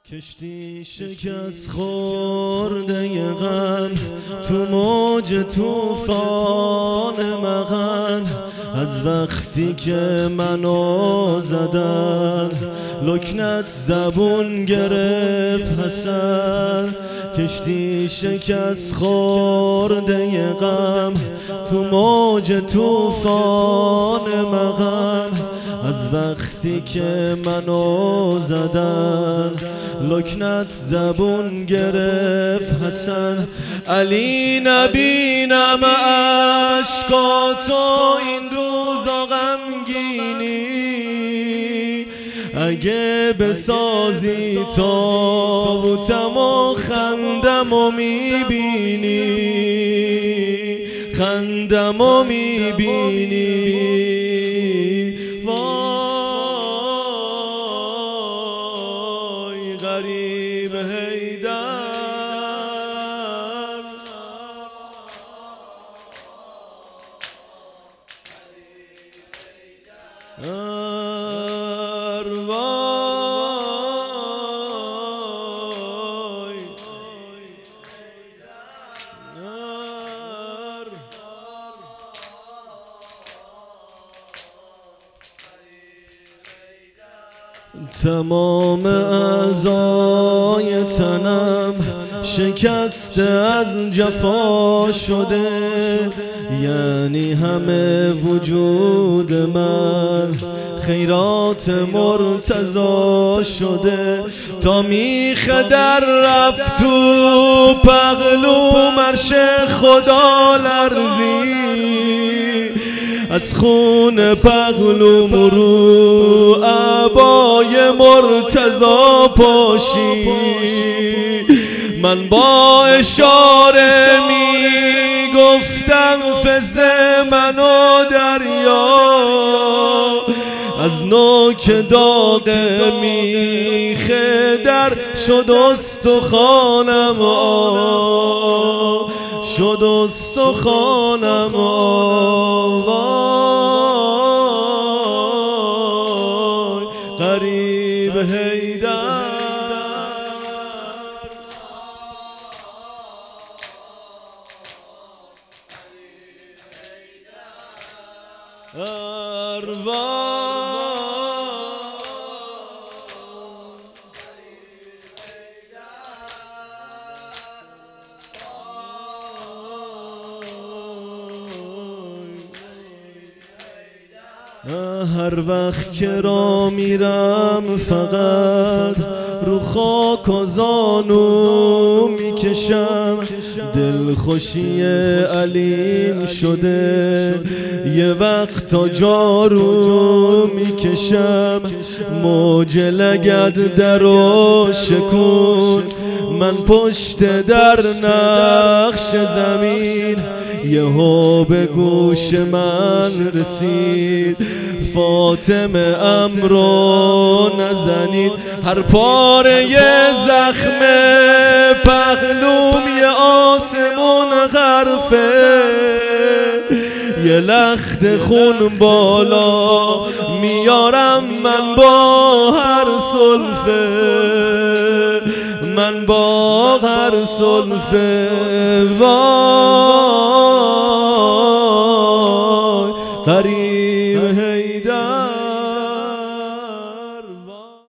کشتی شکست خورده غم تو موج توفان مغن، از وقتی که منو زدن لکنت زبون گرفت حسن. کشتی شکست خورده غم تو موج توفان مغن، از وقتی که منو زدن لکنت زبون گرفت حسن. علی نبینم اشکاتو این روزا غمگینی، اگه بسازی تابوتم و خندم و میبینی، خندم و میبینی. وای غریب حیدر، تمام اعضای تنم شکسته از جفا شده، یعنی همه وجود من خیرات مرتضی شده. تا میخ در رفت تو پهلو مرش خدا لرزی، از خون پهلو مرو عبای مرتضی پاشی. من با اشاره میگفتم فز منو دریا، از نوک داغ میخ در شد استخوانم آب، شد استخوانم آب. وای غریب حیدر، هر وقت که را میرم فقط رو خاک و زانو میکشم، دلخوشی علیم شده یه وقت تا جارو میکشم. موج لگد درو شکون، من پشت در نقش زمین، یهو به گوش من رسید فاطمه امرو نزنید. هر پاره یه زخم پهلوم یه آسمون غرفه، یه لخت خون بالا میارم من با هر سلفه، من با هر سلفه. وای غریب